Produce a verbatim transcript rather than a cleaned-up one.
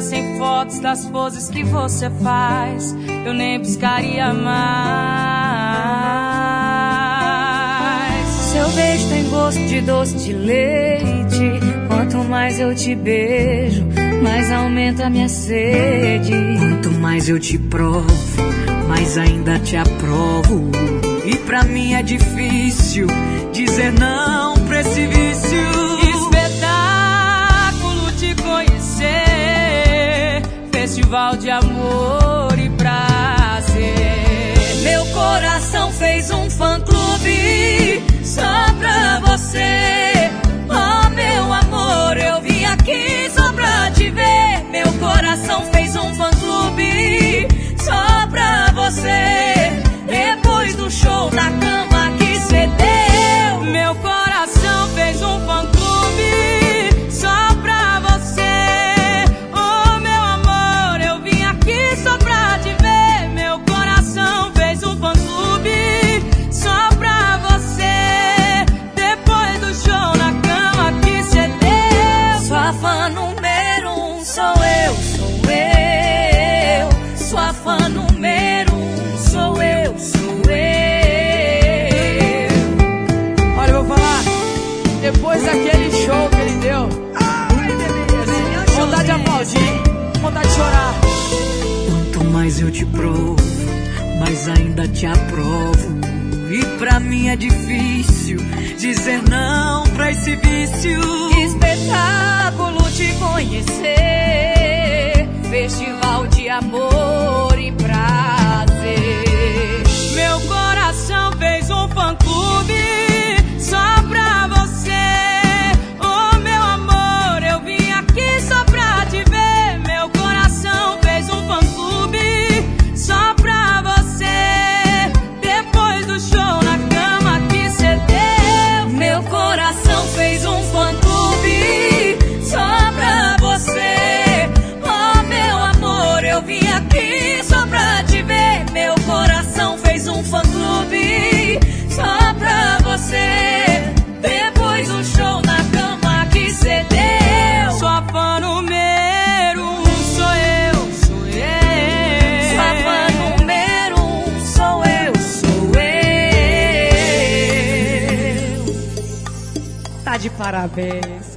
mandassem fotos das poses que você faz, eu nem buscaria mais. Seu beijo tem gosto de doce de leite. Quanto mais eu te beijo, mais aumenta a minha sede. Quanto mais eu te provo, mais ainda te aprovo. E pra mim é difícil dizer não pra esse vício. Espetáculo te conhecer, festival de amor e prazer. Meu coração fez um fã-clube só pra você. Oh, meu amor, eu vim aqui só pra te ver. Meu coração fez um fã-clube só pra você. Depois do show na cama que cê deu, meu coração fez um fã-clube só pra você. Oh, meu amor, eu vim aqui só pra te ver. Meu coração fez um fã-clube só pra você. Depois do show na cama que cê deu. Sua fã número um sou eu, sou eu. Sua fã número um sou eu, sou eu. Olha, eu vou falar, depois daquele show que ele deu, vontade de aplaudir, vontade de chorar. Quanto mais eu te provo, mais ainda te aprovo. E pra mim é difícil dizer não pra esse vício. Espetáculo te conhecer, festival de amor e prazer. Meu coração fez um fã-clube só pra você. Oh, meu amor, eu vim aqui só pra te ver. Meu coração fez um fã-clube só pra você. Depois do show na cama que cê deu, meu coração fez um fã-clube só pra você. Oh, meu amor, eu vim aqui só pra te ver. Meu coração fez um fã-clube só pra você. Depois do show na cama que cê deu, sua fã número um sou eu, sou eu. sua fã número um sou eu, sou eu. Tá de parabéns.